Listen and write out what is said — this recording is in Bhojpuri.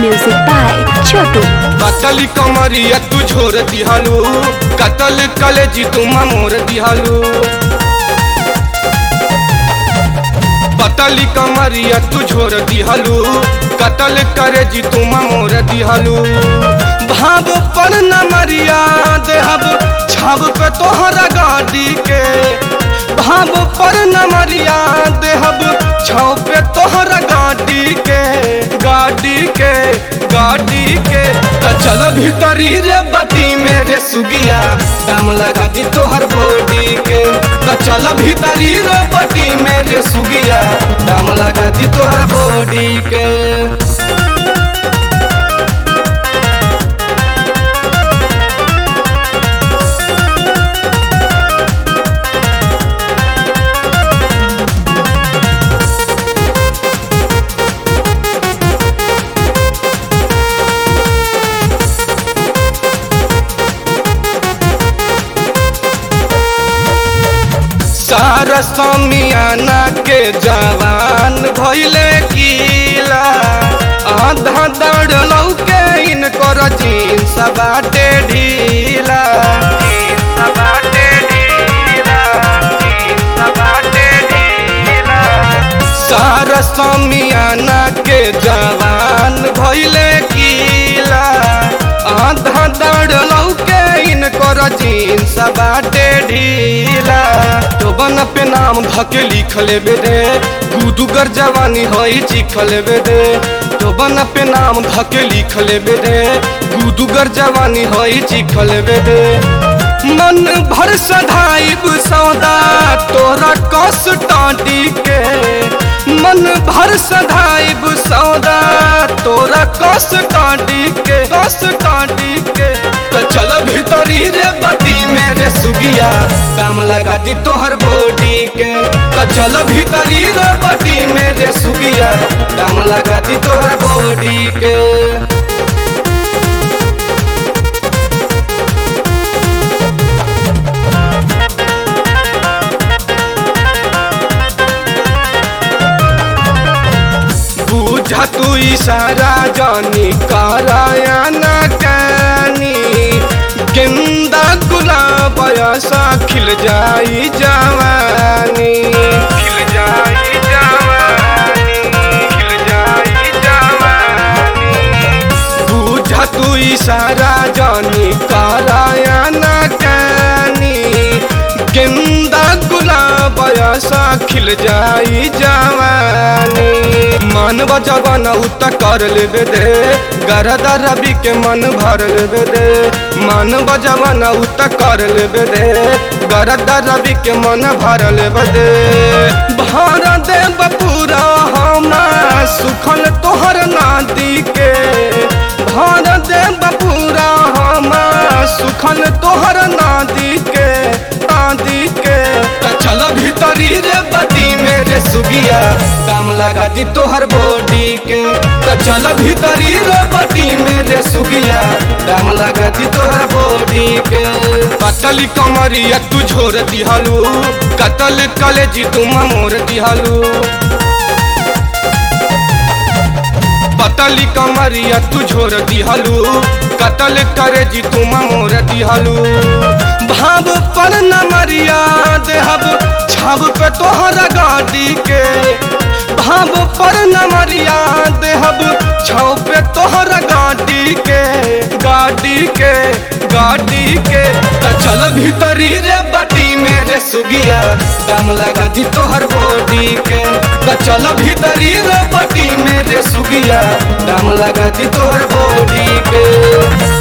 Music by Chotu. कतल कमरिया तू छोड़ दिहालू, कतल कलेजी तू मोर दिहालू। कतल कमरिया तू छोड़ दिहालू, कतल कलेजी तू मोर दिहालू। भाव पर न मरिया देहब छाव पे तोहरा गाड़ी के, भाव पर न मरिया देहब छाव पे तोहरा गाड़ी के, गाड़ी के गाड़ी के। तो चल भीतरी रे बती मेरे सुगिया, दाम लगा दी तोहर बॉडी के। तो चल भीतरी रे बती मेरे सुगिया, दाम लगा दी तोहर बॉडी के। सारा समियाना के जवान भइले कीला, आधा दौड़लौ के इनकर जींस बाटे ढीला, जींस बाटे ढीला, जींस बाटे ढीला। सारा समियाना के जवान भइले कीला, आधा दौड़लौ के इनकर जींस बाटे ढीला। बन पे नाम धके लिख लेबे रे, गुदुगर जवानी हई चिख लेबे रे। तो बन पे नाम धके लिख लेबे रे, गुदुगर जवानी हई चिख लेबे रे। मन भर सधाइब सौदा तोरा कस टाटी के, मन भर सधाइब सौदा तोरा कस टाटी के, कस टाटी के। तो चल भीतरी रे बती मेरे सुगिया, दाम लगा दी तोहर बॉडी के। तो चल भीतरी रे बती मेरे सुगिया, दाम लगा दी तोहर बॉडी के। बुझा तू इशारा जानी कराया न कानी, गेंदा गुलाब ऐसा खिल जाई जवानी, खिल जाई जवानी, खिल जाई जवानी। बुझा तू इशारा जानी कराया न कानी, गेंदा गुलाब ऐसा खिल जाई जवानी। मन बजवाना उता कर लेबे दे, गरदा रवि के मन भर लेबे दे। मन बजवाना उता कर लेबे दे, गरदा रवि के मन भर लेबे दे। भर दे बपूरा हमा सुखल तोहर नादी के, भर दे बपूरा हमा सुखल तोहर नादी के, नादी के। चल भीतरी रे बती मेरे सुगिया, दाम लगा दी तोहर बॉडी के। तो चल भीतरी रे बती मेरे सुगिया, दाम लगा दी तोहर बॉडी के। कतल कमरिया तू छोड़ दिहालू, कतल कलेजी तू मोर दिहालू। कतल कमरिया तू छोड़ दिहालू, कतल कलेजी तू मोर दिहालू। भाव पर न मरिया देहब छाव पे तोहरा गाड़ी के, भाव पर न मरिया देहब छाव पे तोहरा गाड़ी के, गाड़ी के गाड़ी के। तो चल भीतरी रे बती मेरे सुगिया, दाम लगा दी तोहर बॉडी के। तो चल भीतरी रे बती मेरे सुगिया, दाम लगा दी तोहर बॉडी के।